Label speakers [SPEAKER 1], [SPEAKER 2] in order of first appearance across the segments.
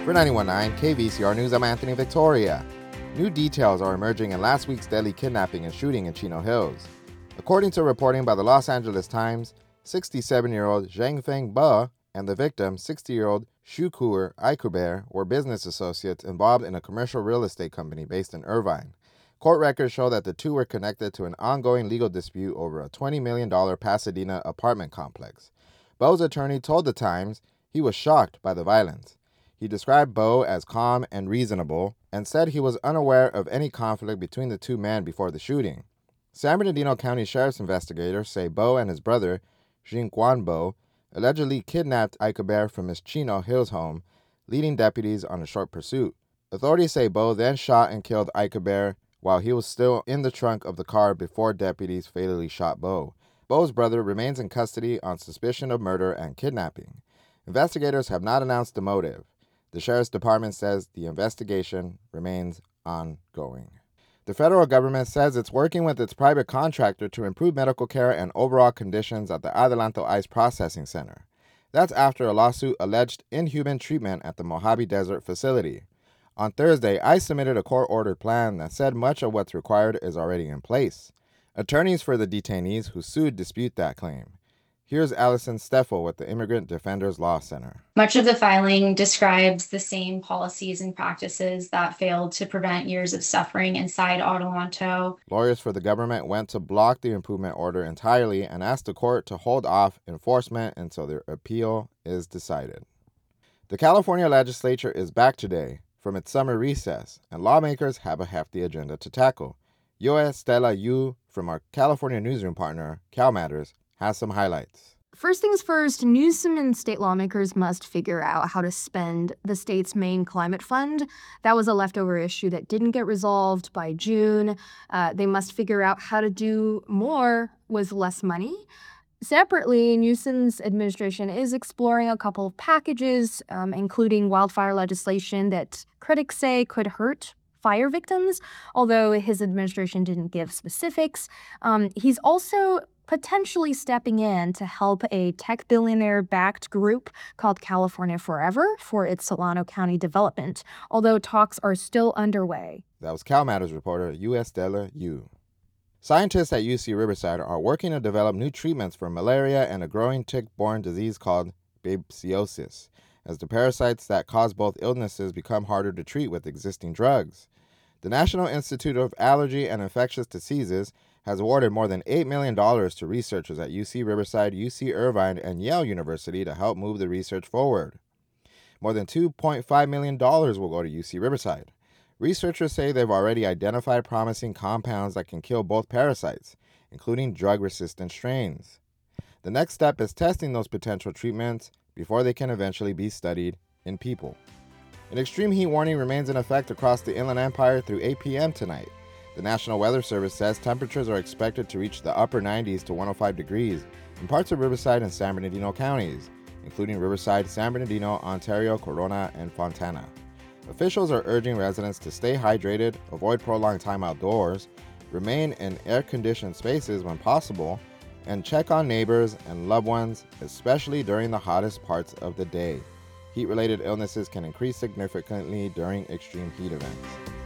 [SPEAKER 1] For 91.9 KVCR News, I'm Anthony Victoria. New details are emerging in last week's deadly kidnapping and shooting in Chino Hills. According to reporting by the Los Angeles Times, 67-year-old Zheng Feng Ba and the victim, 60-year-old Shukur Aikuber, were business associates involved in a commercial real estate company based in Irvine. Court records show that the two were connected to an ongoing legal dispute over a $20 million Pasadena apartment complex. Bo's attorney told the Times he was shocked by the violence. He described Bo as calm and reasonable and said he was unaware of any conflict between the two men before the shooting. San Bernardino County Sheriff's investigators say Bo and his brother, Jingguan Bo, allegedly kidnapped Aikuber from his Chino Hills home, leading deputies on a short pursuit. Authorities say Bo then shot and killed Aikuber while he was still in the trunk of the car before deputies fatally shot Bo. Bo's brother remains in custody on suspicion of murder and kidnapping. Investigators have not announced the motive. The Sheriff's Department says the investigation remains ongoing. The federal government says it's working with its private contractor to improve medical care and overall conditions at the Adelanto ICE Processing Center. That's after a lawsuit alleged inhuman treatment at the Mojave Desert facility. On Thursday, ICE submitted a court-ordered plan that said much of what's required is already in place. Attorneys for the detainees who sued dispute that claim. Here's Allison Steffel with the Immigrant Defenders Law Center.
[SPEAKER 2] Much of the filing describes the same policies and practices that failed to prevent years of suffering inside Adelanto.
[SPEAKER 1] Lawyers for the government went to block the improvement order entirely and asked the court to hold off enforcement until their appeal is decided. The California legislature is back today from its summer recess, and lawmakers have a hefty agenda to tackle. Yoa Stella Yu from our California newsroom partner, Cal Matters, has some highlights.
[SPEAKER 3] First things first, Newsom and state lawmakers must figure out how to spend the state's main climate fund. That was a leftover issue that didn't get resolved by June. They must figure out how to do more with less money. Separately, Newsom's administration is exploring a couple of packages, including wildfire legislation that critics say could hurt fire victims, although his administration didn't give specifics. He's also potentially stepping in to help a tech billionaire-backed group called California Forever for its Solano County development, although talks are still underway.
[SPEAKER 1] That was Cal Matters reporter Yoa Stella Yu. Scientists at UC Riverside are working to develop new treatments for malaria and a growing tick-borne disease called babesiosis, as the parasites that cause both illnesses become harder to treat with existing drugs. The National Institute of Allergy and Infectious Diseases has awarded more than $8 million to researchers at UC Riverside, UC Irvine, and Yale University to help move the research forward. More than $2.5 million will go to UC Riverside. Researchers say they've already identified promising compounds that can kill both parasites, including drug-resistant strains. The next step is testing those potential treatments before they can eventually be studied in people. An extreme heat warning remains in effect across the Inland Empire through 8 p.m. tonight. The National Weather Service says temperatures are expected to reach the upper 90s to 105 degrees in parts of Riverside and San Bernardino counties, including Riverside, San Bernardino, Ontario, Corona, and Fontana. Officials are urging residents to stay hydrated, avoid prolonged time outdoors, remain in air-conditioned spaces when possible, and check on neighbors and loved ones, especially during the hottest parts of the day. Heat-related illnesses can increase significantly during extreme heat events.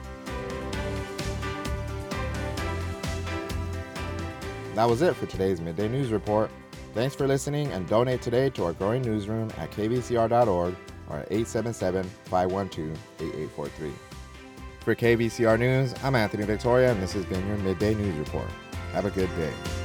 [SPEAKER 1] That was it for today's Midday News Report. Thanks for listening, and donate today to our growing newsroom at kvcr.org or at 877-512-8843. For KVCR News, I'm Anthony Victoria, and this has been your Midday News Report. Have a good day.